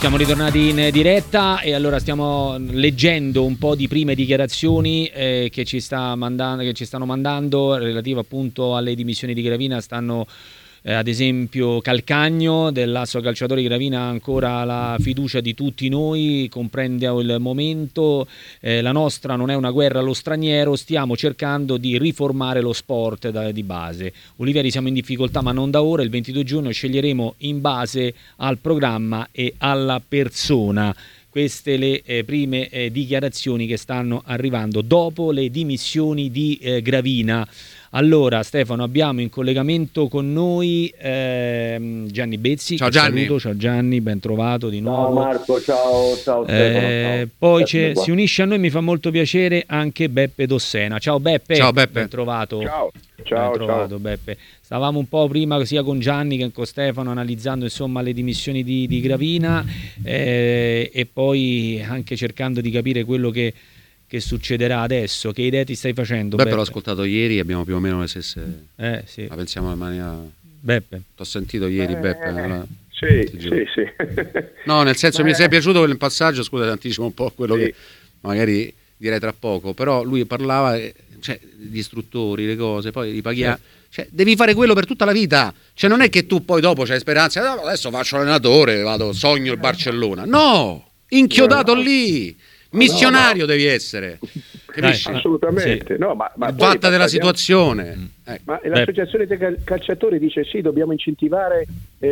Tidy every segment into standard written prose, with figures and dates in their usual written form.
Siamo ritornati in diretta e allora stiamo leggendo un po' di prime dichiarazioni che ci stanno mandando relative appunto alle dimissioni di Gravina. Stanno ad esempio Calcagno dell'Asso Calciatori Gravina ha ancora la fiducia di tutti noi, comprende il momento, la nostra non è una guerra allo straniero, stiamo cercando di riformare lo sport di base. Olivieri, siamo in difficoltà ma non da ora, il 22 giugno sceglieremo in base al programma e alla persona. Queste le prime dichiarazioni che stanno arrivando dopo le dimissioni di Gravina. Allora Stefano, abbiamo in collegamento con noi Gianni Bezzi. Ciao Gianni. Saluto. Ciao Gianni, ben trovato di nuovo. Ciao Marco, ciao Stefano. Ciao. Poi si unisce a noi, mi fa molto piacere, anche Beppe Dossena. Ciao Beppe. Ciao Beppe. Ben trovato. Ciao. Ben trovato Beppe. Stavamo un po' prima sia con Gianni che con Stefano analizzando insomma le dimissioni di Gravina e poi anche cercando di capire quello che succederà adesso. Che idee ti stai facendo? Beppe l'ho ascoltato ieri, abbiamo più o meno le stesse. Sì. La pensiamo in maniera. Beppe. T'ho sentito ieri, Beppe. Allora, sì. No, nel senso mi sei piaciuto quel passaggio, scusa, anticipo un po' quello che magari direi tra poco, però lui parlava di istruttori, le cose, poi li paghiamo. Cioè, devi fare quello per tutta la vita. Cioè, non è che tu poi dopo c'hai speranza, adesso faccio allenatore, sogno il Barcellona. No, inchiodato lì. Missionario devi essere, capisci? Assolutamente. Sì. No, ma fatta della situazione. Ma l'associazione dei calciatori dice sì, dobbiamo incentivare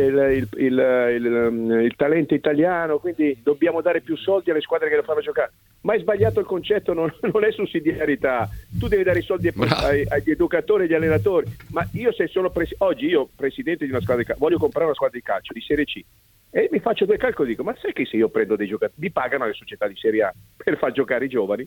il talento italiano, quindi dobbiamo dare più soldi alle squadre che lo fanno giocare. Ma è sbagliato il concetto, non è sussidiarietà. Tu devi dare i soldi agli educatori e agli allenatori. Ma io oggi io presidente di una squadra di calcio, voglio comprare una squadra di calcio di Serie C. E mi faccio due calcoli e dico, ma sai che se io prendo dei giocatori, mi pagano le società di Serie A per far giocare i giovani?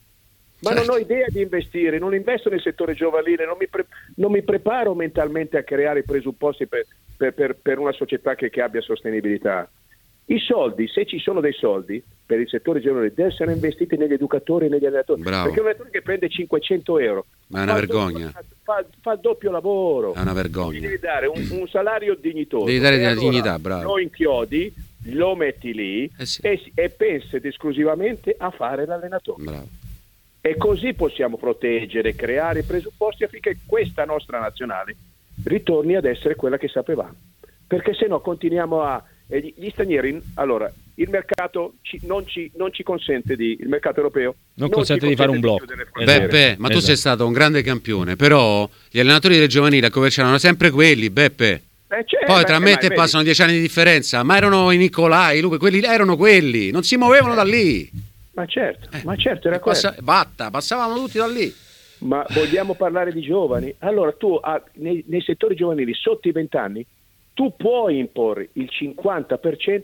Ma non ho idea di investire, non investo nel settore giovanile, non mi preparo mentalmente a creare i presupposti per una società che abbia sostenibilità. I soldi, se ci sono dei soldi per il settore giovanile, devono essere investiti negli educatori e negli allenatori. Bravo. Perché un allenatore che prende 500 euro ma è una vergogna. Fa il doppio lavoro. È una vergogna. Devi dare un salario dignitoso. Devi dare della allora dignità, bravo. Lo inchiodi, lo metti lì e pensi esclusivamente a fare l'allenatore. Bravo. E così possiamo proteggere, creare i presupposti affinché questa nostra nazionale ritorni ad essere quella che sapevamo. Perché se no continuiamo gli stranieri, allora il mercato non ci consente il mercato europeo non consente di fare un blocco. Beppe, ma tu sei stato un grande campione, però gli allenatori del giovanile a Coverciano erano sempre quelli, Beppe. Poi tra me e te passano 10 anni di differenza, ma erano i Nicolai, Lupe, quelli erano quelli, non si muovevano da lì. Ma certo, era quello. Passavamo tutti da lì. Ma vogliamo parlare di giovani? Allora tu nei settori giovanili sotto i 20 anni tu puoi imporre il 50%,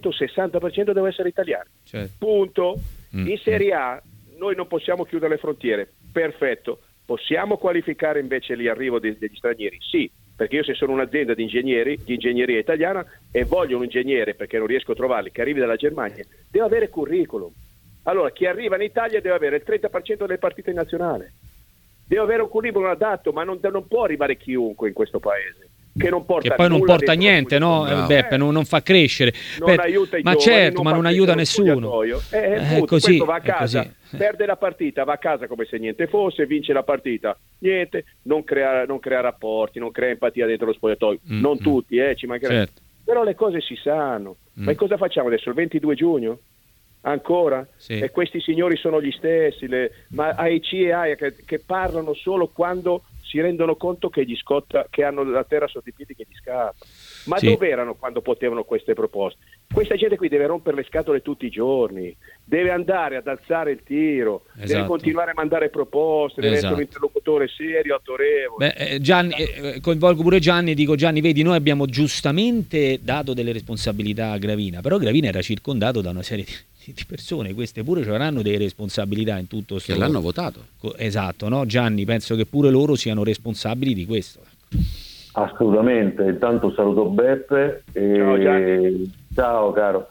60% deve essere italiano. Certo. Punto. In Serie A noi non possiamo chiudere le frontiere. Perfetto. Possiamo qualificare invece l'arrivo degli stranieri? Sì, perché io se sono un'azienda di ingegneria italiana e voglio un ingegnere perché non riesco a trovarli che arrivi dalla Germania, deve avere curriculum. Allora chi arriva in Italia deve avere il 30% delle partite nazionali. Deve avere un curriculum adatto, ma non può arrivare chiunque in questo paese. Che poi non porta niente, no? Beppe, non fa crescere. Non aiuta i ma giovani, certo, ma non aiuta nessuno. Questo va a casa, perde la partita, va a casa come se niente fosse, vince la partita, niente, non crea rapporti, non crea empatia dentro lo spogliatoio. Non tutti, ci mancherebbe. Certo. Però le cose si sanno. Ma cosa facciamo adesso? Il 22 giugno? Ancora? Sì. E questi signori sono gli stessi, ma AIC e AIA che parlano solo quando si rendono conto che che hanno la terra sotto i piedi che gli scappa. Ma dove erano quando potevano queste proposte? Questa gente qui deve rompere le scatole tutti i giorni, deve andare ad alzare il tiro, deve continuare a mandare proposte, deve essere un interlocutore serio, autorevole. Gianni, coinvolgo pure Gianni e dico: Gianni, vedi, noi abbiamo giustamente dato delle responsabilità a Gravina, però Gravina era circondato da una serie di persone, queste pure avranno delle responsabilità in tutto che l'hanno votato. Esatto, no Gianni? Penso che pure loro siano responsabili di questo. Assolutamente. Intanto saluto Beppe ciao Gianni. Ciao caro.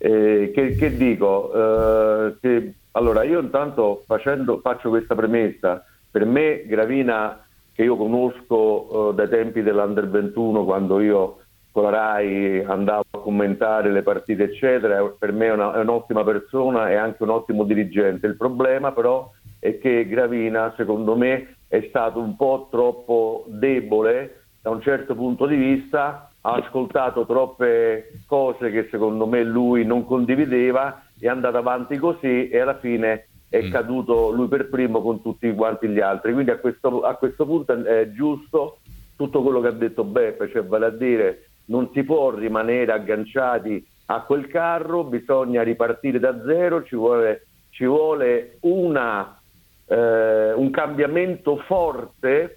Che dico? Allora io intanto faccio questa premessa. Per me Gravina, che io conosco dai tempi dell'Under 21, quando io con la Rai, andavo a commentare le partite eccetera, per me è un'ottima persona e anche un ottimo dirigente. Il problema però è che Gravina, secondo me, è stato un po' troppo debole da un certo punto di vista, ha ascoltato troppe cose che secondo me lui non condivideva, è andato avanti così e alla fine è caduto lui per primo con tutti quanti gli altri. Quindi a questo punto è giusto tutto quello che ha detto Beppe, cioè vale a dire non si può rimanere agganciati a quel carro, bisogna ripartire da zero, ci vuole un cambiamento forte,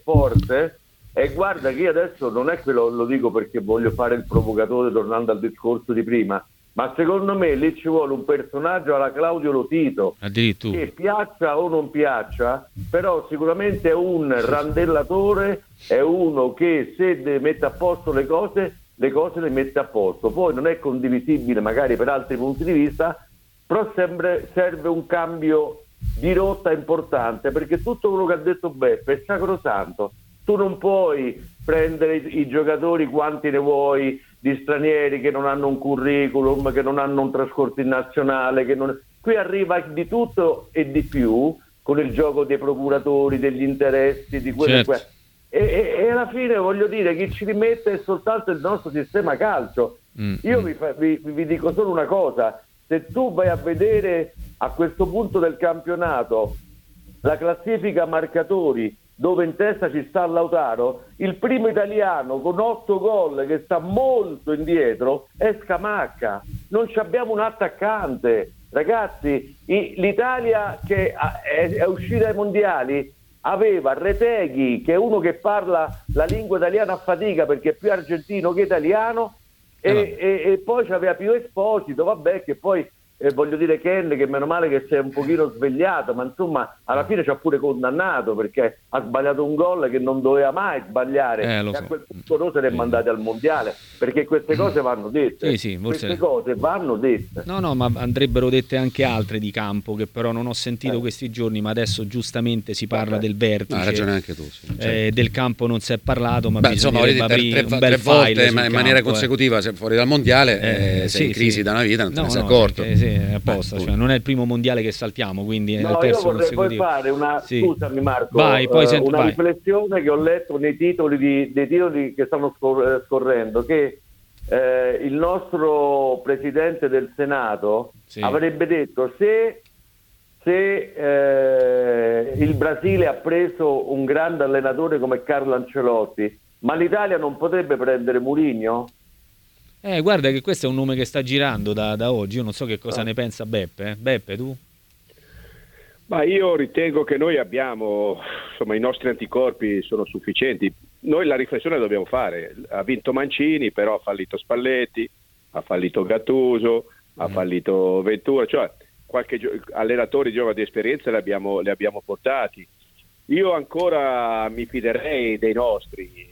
e guarda che io adesso non è che lo dico perché voglio fare il provocatore tornando al discorso di prima, ma secondo me lì ci vuole un personaggio alla Claudio Lotito, addirittura, che piaccia o non piaccia, però sicuramente è un randellatore, è uno che se mette a posto le cose le mette a posto. Poi non è condivisibile magari per altri punti di vista, però serve un cambio di rotta importante, perché tutto quello che ha detto Beppe è sacrosanto. Tu non puoi prendere i giocatori quanti ne vuoi di stranieri che non hanno un curriculum, che non hanno un trascorso in nazionale, qui arriva di tutto e di più con il gioco dei procuratori, degli interessi, di quello certo. E alla fine voglio dire, chi ci rimette è soltanto il nostro sistema calcio. Io vi dico solo una cosa: se tu vai a vedere a questo punto del campionato la classifica marcatori, dove in testa ci sta Lautaro, il primo italiano con 8 gol che sta molto indietro è Scamacca. Non ci abbiamo un attaccante, ragazzi. L'Italia che è uscita ai mondiali aveva Retegui, che è uno che parla la lingua italiana a fatica perché è più argentino che italiano, e poi c'aveva Pio Esposito, vabbè, che poi voglio dire Ken, che meno male che si è un pochino svegliato, ma insomma alla fine ci ha pure condannato perché ha sbagliato un gol che non doveva mai sbagliare, e a quel punto noi se ne è mandati al mondiale, perché queste cose vanno dette. Queste cose vanno dette. No, ma andrebbero dette anche altre di campo, che però non ho sentito questi giorni, ma adesso giustamente si parla del vertice. Hai ragione anche tu, sì. Del campo non si è parlato, ma insomma, tre volte in maniera consecutiva fuori dal mondiale, sei in crisi da una vita, non te ne sei accorto. È apposta, cioè non è il primo mondiale che saltiamo, quindi è il terzo io vorrei consecutivo. poi fare scusami Marco, vai. Riflessione che ho letto nei titoli dei titoli che stanno scorrendo, che il nostro presidente del Senato avrebbe detto se il Brasile ha preso un grande allenatore come Carlo Ancelotti, ma l'Italia non potrebbe prendere Mourinho? Guarda che questo è un nome che sta girando da oggi. Io non so che cosa ne pensa Beppe. Beppe, tu? Ma io ritengo che noi abbiamo, insomma, i nostri anticorpi sono sufficienti. Noi la riflessione la dobbiamo fare. Ha vinto Mancini, però ha fallito Spalletti, ha fallito Gattuso, ha fallito Ventura, cioè qualche allenatori di esperienza li abbiamo portati. Io ancora mi fiderei dei nostri,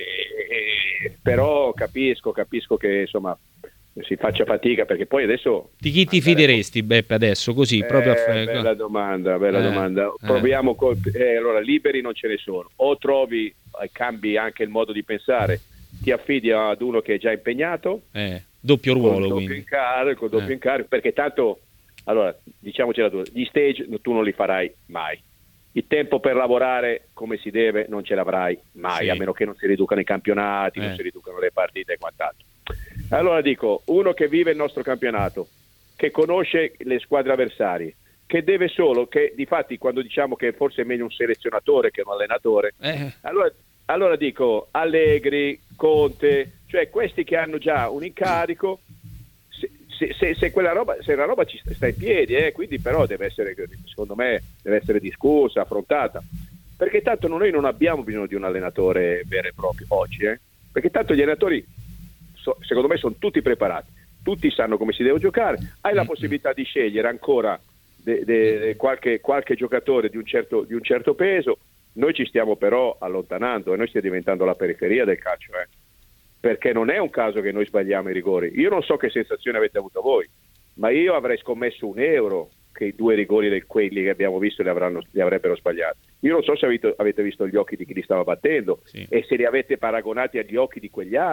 però capisco che insomma si faccia fatica, perché poi adesso di chi ti fideresti Beppe adesso così proprio bella domanda. Proviamo allora, liberi non ce ne sono, o trovi, cambi anche il modo di pensare, ti affidi ad uno che è già impegnato, doppio ruolo, con doppio incarico, perché tanto, allora diciamoci la tua, gli stage tu non li farai mai. Il tempo per lavorare come si deve non ce l'avrai mai, a meno che non si riducano i campionati, non si riducano le partite e quant'altro. Allora dico, uno che vive il nostro campionato, che conosce le squadre avversarie, che deve solo, che difatti quando diciamo che forse è meglio un selezionatore che un allenatore, allora dico Allegri, Conte, cioè questi che hanno già un incarico, se la roba ci sta in piedi, quindi però deve essere, secondo me, deve essere discussa, affrontata, perché tanto noi non abbiamo bisogno di un allenatore vero e proprio oggi, perché tanto gli allenatori secondo me sono tutti preparati, tutti sanno come si deve giocare, hai la possibilità di scegliere ancora qualche giocatore di un certo peso. Noi ci stiamo però allontanando e noi stiamo diventando la periferia del calcio, perché non è un caso che noi sbagliamo i rigori. Io non so che sensazione avete avuto voi, ma io avrei scommesso €1 che i 2 rigori di quelli che abbiamo visto li avrebbero sbagliati. Io non so se avete visto gli occhi di chi li stava battendo e se li avete paragonati agli occhi di quegli altri.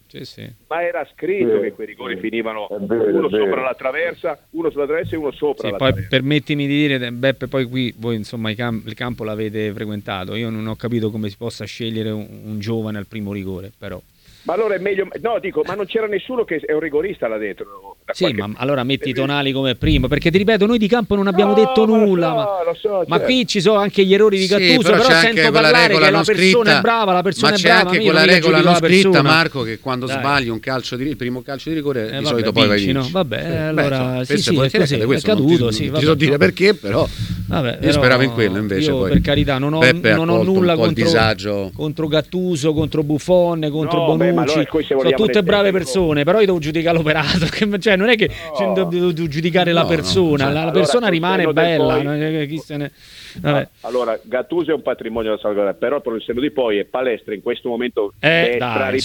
Ma era scritto che quei rigori finivano uno sopra la traversa, uno sulla traversa e uno sopra la traversa. Poi permettimi di dire, Beppe, poi qui voi insomma il campo l'avete frequentato, io non ho capito come si possa scegliere un giovane al primo rigore, però. Ma allora è meglio, no, dico, ma non c'era nessuno che è un rigorista là dentro. Sì, ma allora metti i tonali come primo, perché ti ripeto, noi di campo non abbiamo detto nulla, lo so, ma qui ci sono anche gli errori di Gattuso, però sento parlare che la persona è brava, la persona è brava. Ma c'è anche quella regola non scritta, Marco, che quando sbagli un il primo calcio di rigore, di solito poi vai vinci. Vabbè, allora sì, è caduto, sì. Non ti so dire perché, però io speravo in quello, invece io poi. Per carità, non ho nulla contro Gattuso, contro Buffon, contro Bonucci. Sono tutte brave persone, però io devo giudicare l'operato, cioè non è che devo giudicare la persona, la persona rimane bella. Allora, Gattuso è un patrimonio da salvaguardare, però per il senno di poi è Palestra in questo momento è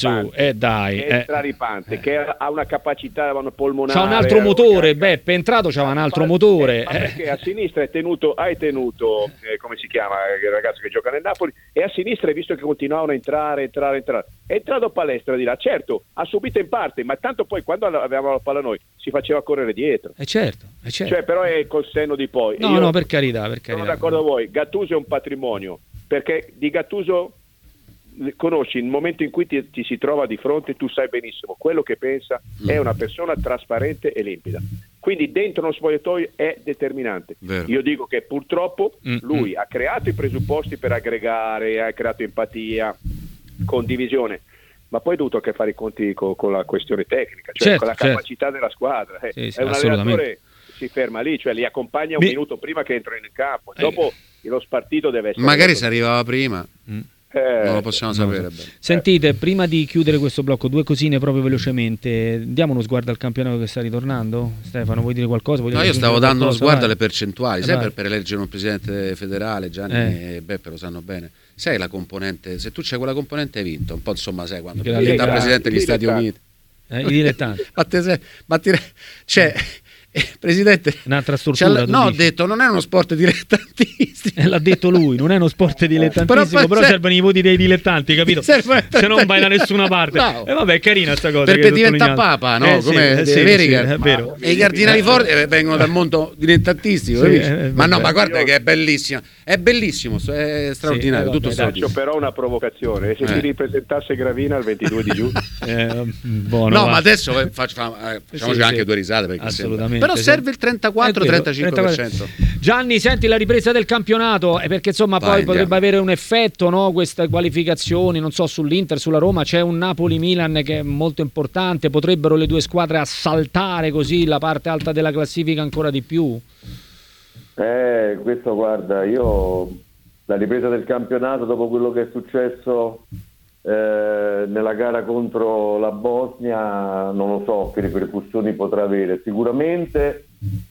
straripante, che ha una capacità polmonare. C'ha un altro motore, Beppe, è entrato, c'aveva un altro motore. Perché a sinistra hai tenuto come si chiama il ragazzo che gioca nel Napoli, e a sinistra hai visto che continuavano a entrare. È entrato Palestra di là, certo, ha subito in parte, ma tanto poi quando avevamo la palla noi si faceva correre dietro. Certo. Cioè, però è col senno di poi. No, per carità. Sono d'accordo con voi, Gattuso è un patrimonio, perché di Gattuso conosci il momento in cui ti si trova di fronte, tu sai benissimo quello che pensa, è una persona trasparente e limpida, quindi dentro uno spogliatoio è determinante. Vero. Io dico che purtroppo lui ha creato i presupposti per aggregare, ha creato empatia, condivisione, ma poi ha dovuto a che fare i conti con la questione tecnica, cioè con la capacità della squadra. È un allenatore, si ferma lì, cioè li accompagna un minuto prima che entra nel campo, dopo lo spartito deve essere magari se arrivava prima non lo possiamo sapere. Sentite, prima di chiudere questo blocco, due cosine proprio velocemente. Diamo uno sguardo al campionato che sta ritornando. Stefano, vuoi dire qualcosa? Io stavo dando uno sguardo alle percentuali, sai, per eleggere un presidente federale. Gianni e Beppe lo sanno bene. Sai la componente, se tu c'hai quella componente hai vinto, un po' insomma, sai quando diventa presidente degli Stati Uniti. I dilettanti. Cioè, presidente, un'altra struttura. Ho detto non è uno sport dilettantistico. L'ha detto lui, non è uno sport dilettantistico, però servono i voti dei dilettanti, capito? Se non vai da nessuna parte. No. Vabbè, è carina sta cosa. Perché diventa papa, no? Come è vero. E i cardinali forti vengono dal mondo dilettantistico, ma guarda che è bellissimo. È bellissimo, è straordinario, tutto faccio però una provocazione, se si ripresentasse Gravina il 22 di giugno. Ma adesso facciamoci anche due risate, perché assolutamente. Però serve il 34-35%. Gianni, senti la ripresa del campionato, perché insomma poi potrebbe avere un effetto, no? Queste qualificazioni, non so, sull'Inter, sulla Roma, c'è un Napoli-Milan che è molto importante, potrebbero le due squadre assaltare così la parte alta della classifica ancora di più? Questo guarda, io la ripresa del campionato dopo quello che è successo nella gara contro la Bosnia non lo so che ripercussioni potrà avere. Sicuramente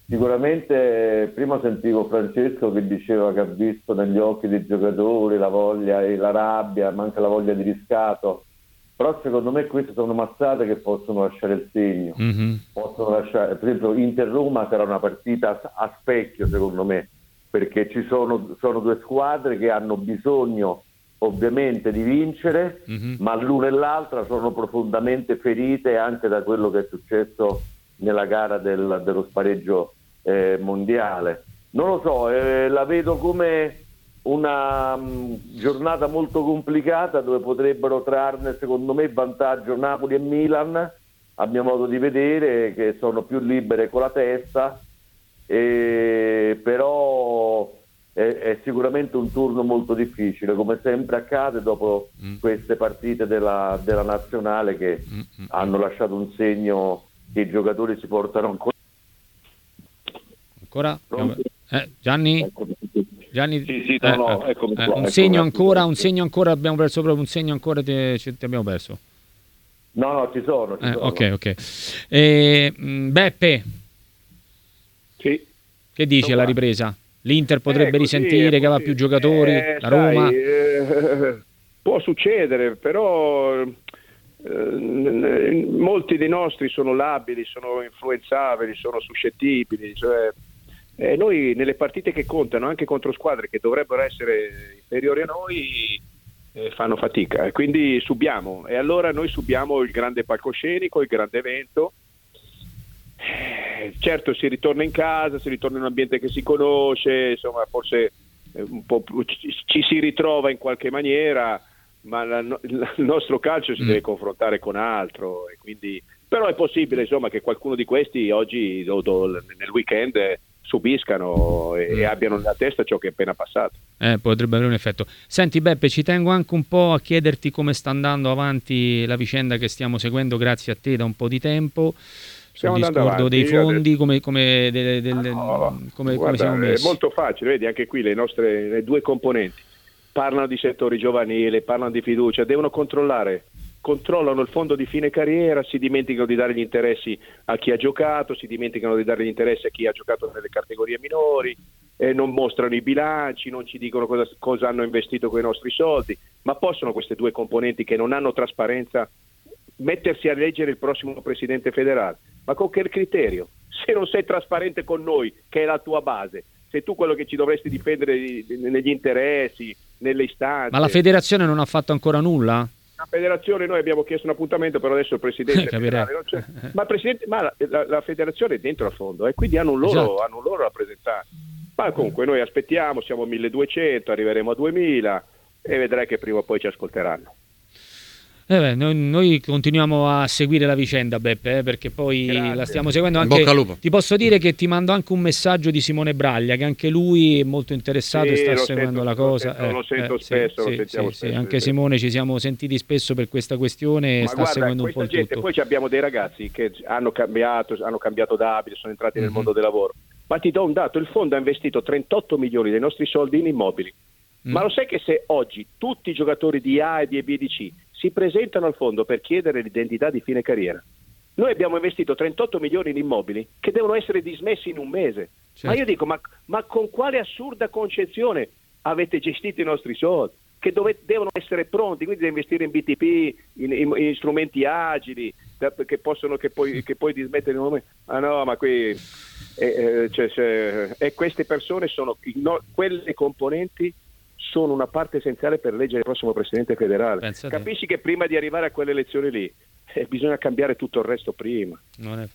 prima sentivo Francesco che diceva che ha visto negli occhi dei giocatori la voglia e la rabbia, ma anche la voglia di riscatto, però secondo me queste sono mazzate che possono lasciare il segno. Possono lasciare, per esempio Inter-Roma sarà una partita a specchio secondo me, perché sono due squadre che hanno bisogno ovviamente di vincere, ma l'una e l'altra sono profondamente ferite anche da quello che è successo nella gara dello spareggio mondiale. Non lo so, la vedo come una giornata molto complicata dove potrebbero trarne secondo me vantaggio Napoli e Milan, a mio modo di vedere, che sono più libere con la testa, però è sicuramente un turno molto difficile, come sempre accade dopo queste partite della nazionale che hanno lasciato un segno che i giocatori si portano ancora. Gianni? Gianni? Sì, eccomi qua, un segno ancora, abbiamo perso proprio un segno ancora, ti abbiamo perso. No, ci sono. Ok. Beppe? Sì. Che dici alla ripresa? L'Inter potrebbe risentire che aveva più giocatori, la Roma? Può succedere, però molti dei nostri sono labili, sono influenzabili, sono suscettibili, cioè, noi nelle partite che contano, anche contro squadre che dovrebbero essere inferiori a noi, fanno fatica e quindi subiamo, e allora noi subiamo il grande palcoscenico, il grande evento. Certo, si ritorna in casa, si ritorna in un ambiente che si conosce, insomma forse un po' ci si ritrova in qualche maniera, ma il nostro calcio si deve confrontare con altro, e quindi però è possibile insomma che qualcuno di questi oggi nel weekend subiscano e abbiano nella testa ciò che è appena passato. Potrebbe avere un effetto. Senti Beppe, ci tengo anche un po' a chiederti come sta andando avanti la vicenda che stiamo seguendo grazie a te da un po' di tempo. Sul discordo dei fondi, come siamo messi? È molto facile, vedi anche qui le due componenti parlano di settori giovanili, parlano di fiducia, devono controllano il fondo di fine carriera, si dimenticano di dare gli interessi a chi ha giocato, si dimenticano di dare gli interessi a chi ha giocato nelle categorie minori, non mostrano i bilanci, non ci dicono cosa hanno investito con i nostri soldi, ma possono queste due componenti che non hanno trasparenza mettersi a leggere il prossimo presidente federale? Ma con che criterio? Se non sei trasparente con noi, che è la tua base, sei tu quello che ci dovresti difendere negli interessi, nelle istanze. Ma la federazione non ha fatto ancora nulla? La federazione, noi abbiamo chiesto un appuntamento, però adesso il presidente federale non c'è. Ma la federazione è dentro a fondo, e quindi hanno un loro rappresentante. Ma comunque noi aspettiamo, siamo a 1200, arriveremo a 2000 e vedrai che prima o poi ci ascolteranno. Noi continuiamo a seguire la vicenda, Beppe, perché poi Grazie. La stiamo seguendo anche. Bocca al lupo. Ti posso dire che ti mando anche un messaggio di Simone Braglia, che anche lui è molto interessato e sta seguendo la cosa. Lo sento spesso, lo sentiamo spesso. Anche Simone, ci siamo sentiti spesso per questa questione e sta seguendo un po' il tutto. Poi abbiamo dei ragazzi che hanno cambiato d'abito, sono entrati nel mondo del lavoro. Ma ti do un dato, il fondo ha investito 38 milioni dei nostri soldi in immobili. Ma lo sai che se oggi tutti i giocatori di A e di B e di C si presentano al fondo per chiedere l'identità di fine carriera, noi abbiamo investito 38 milioni in immobili che devono essere dismessi in un mese. Certo. Ma io dico, ma con quale assurda concezione avete gestito i nostri soldi? Che devono essere pronti, quindi da investire in BTP, in strumenti agili, che poi dismettere in un momento. No, ma qui e queste persone sono quelle componenti sono una parte essenziale per eleggere il prossimo presidente federale. Pensate. Capisci che prima di arrivare a quelle elezioni lì bisogna cambiare tutto il resto prima. Non è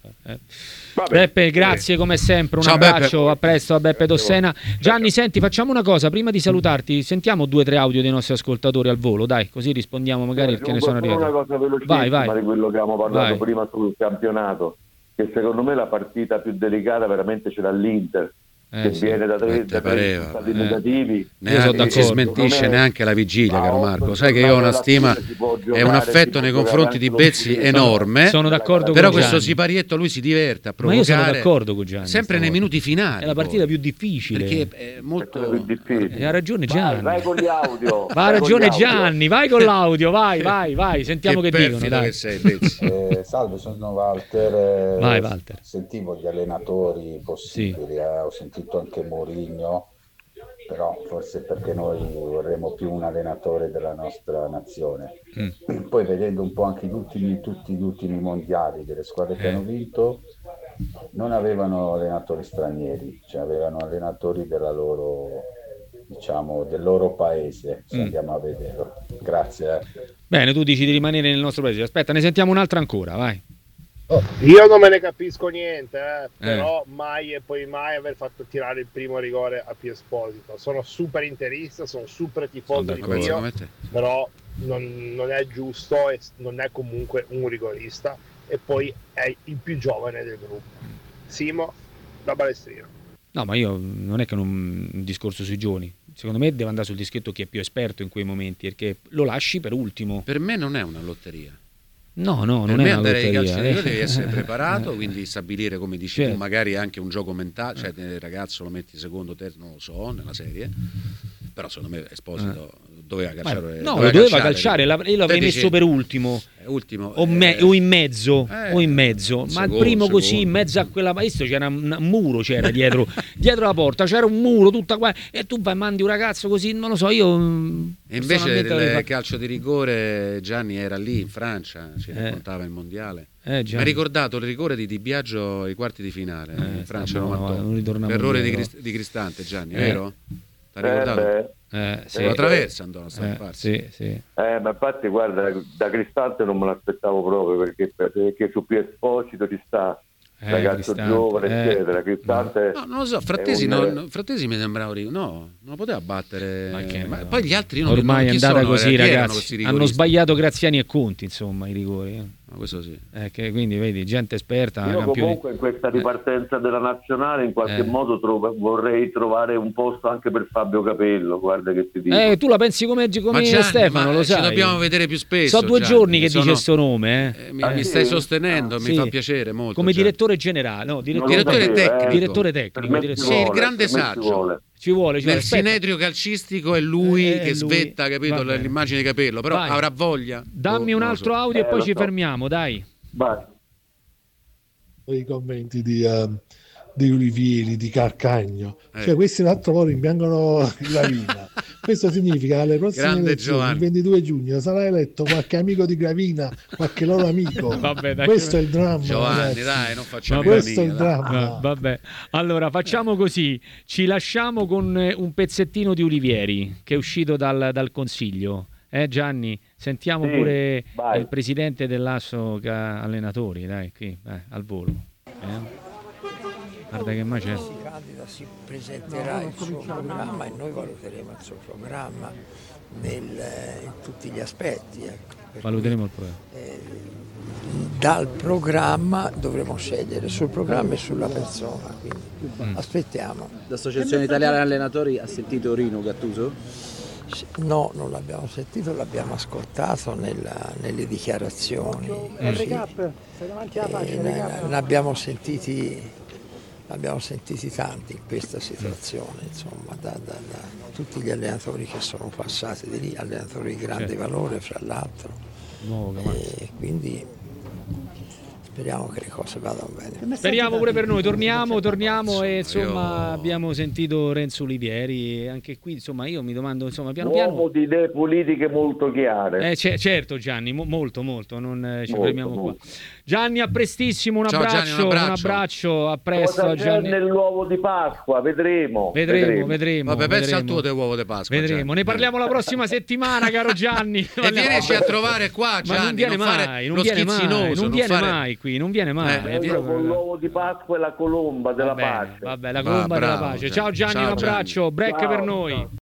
Beppe, grazie come sempre, un abbraccio, Beppe. A presto a Beppe Dossena. Gianni, senti, facciamo una cosa, prima di salutarti sentiamo 2 o 3 audio dei nostri ascoltatori al volo, dai, così rispondiamo magari perché ne sono arrivati. Una cosa velocissima vai. di quello che abbiamo parlato prima sul campionato, che secondo me la partita più delicata veramente ce l'ha l'Inter, che viene da 3 stati negativi. Non si smentisce neanche la vigilia, caro Marco. Sai che io ho una stima e un affetto nei confronti di Bezzi enorme. Sono d'accordo però con questo siparietto lui si diverte a provocare. Ma io sono d'accordo con Gianni. Sempre nei minuti finali. È la partita più difficile. Perché è molto più difficile. Ha ragione Gianni. Vai con gli audio. Ha ragione Gianni, vai con l'audio, vai. Sentiamo che dicono. Dai. Che sei, Bezzi. Salve, sono Walter. Vai Walter. Sentivo gli allenatori possibili, ho sentito anche Mourinho, però forse perché noi vorremmo più un allenatore della nostra nazione. Poi vedendo un po' anche tutti gli ultimi mondiali delle squadre che hanno vinto, non avevano allenatori stranieri, cioè avevano allenatori della loro, diciamo, del loro paese, se andiamo a vederlo. Grazie. Bene, tu dici di rimanere nel nostro paese. Aspetta, ne sentiamo un'altra ancora, vai. Io non me ne capisco niente, però mai e poi mai aver fatto tirare il primo rigore a Pier Esposito. Sono super interista, sono super tifoso di Pio, però non è giusto e non è comunque un rigorista, e poi è il più giovane del gruppo. Simo da Balestrino. No, ma io non è che un discorso sui giovani. Secondo me deve andare sul dischetto chi è più esperto in quei momenti, perché lo lasci per ultimo. Per me non è una lotteria. No, non è una andare ai lotteria. calci devi essere preparato, quindi stabilire, come dici tu, magari anche un gioco mentale, cioè il ragazzo lo metti secondo, terzo, non lo so, nella serie, però secondo me Esposito doveva calciare. No, lo doveva calciare, io l'avrei messo per ultimo o in mezzo, ma il primo così in mezzo a quella visto c'era un muro, c'era dietro la porta, c'era un muro tutta qua, e tu mandi un ragazzo così, non lo so, io. E invece il calcio di rigore Gianni era lì in Francia, ci raccontava il mondiale. Mi ha ricordato il rigore di Di Biagio ai quarti di finale in Francia 98, errore di Cristante, Gianni, vero? Lo attraversa Andò sì. Ma infatti guarda, da Cristante non me l'aspettavo proprio, perché su PS Esposito ci sta ragazzo giovane, eccetera. Cristante non lo so, Frattesi mi sembrava non lo poteva battere, ma poi gli altri ormai è andata così, ragazzi, hanno sbagliato Graziani e Conti, insomma, i rigori. Questo sì. Quindi vedi, gente esperta. Io comunque in questa ripartenza della nazionale in qualche modo vorrei trovare un posto anche per Fabio Capello, guarda che ti dico. Tu la pensi come Gianni, Stefano, lo sai. Ci dobbiamo vedere più spesso. So 2 giorni che dice sto nome. Mi stai sostenendo, mi fa piacere molto. Come direttore generale, direttore tecnico. Sì, il grande saggio. Ci vuole, nel sinedrio calcistico è lui che svetta, capito, l'immagine di Capello, però avrà voglia. Dammi un altro audio e poi ci fermiamo, dai. Vai. I commenti di Olivieri, di Carcagno, cioè questi un altro po' rimpiangono Gravina. Questo significa che alle prossime elezioni, il 22 giugno, sarà eletto qualche amico di Gravina, qualche loro amico. Vabbè, dai, questo è il dramma, Giovanni, dai, non facciamo questo è il dramma. Vabbè, allora facciamo così, ci lasciamo con un pezzettino di Olivieri che è uscito dal Consiglio. Gianni, sentiamo pure il presidente dell'Asso allenatori, dai, qui, al volo. Guarda che macello. Si candida, si presenterà il suo programma e noi valuteremo il suo programma in tutti gli aspetti. Valuteremo il programma. Dal programma dovremo scegliere sul programma e sulla persona, quindi aspettiamo. L'Associazione Italiana Allenatori ha sentito Rino Gattuso? No, non l'abbiamo sentito, l'abbiamo ascoltato nelle dichiarazioni. Ne abbiamo sentiti tanti in questa situazione, insomma, da tutti gli allenatori che sono passati di lì, allenatori di grande valore fra l'altro, e quindi speriamo che le cose vadano bene. Speriamo pure per noi. Torniamo e insomma abbiamo sentito Renzo Olivieri e anche qui insomma io mi domando insomma piano uomo di idee politiche molto chiare. Certo Gianni, molto, non ci fermiamo qua. Gianni, a prestissimo, un abbraccio, a presto. Cosa Gianni. C'è nell'uovo di Pasqua, vedremo. Vabbè, pensa al tuo dell'uovo di Pasqua. Vedremo, Gianni. Ne parliamo la prossima settimana, caro Gianni. E vienici a trovare qua, Gianni, non viene mai. Con l'uovo di Pasqua e la colomba della pace. Vabbè, la colomba della pace. Ciao Gianni, un abbraccio, break per noi.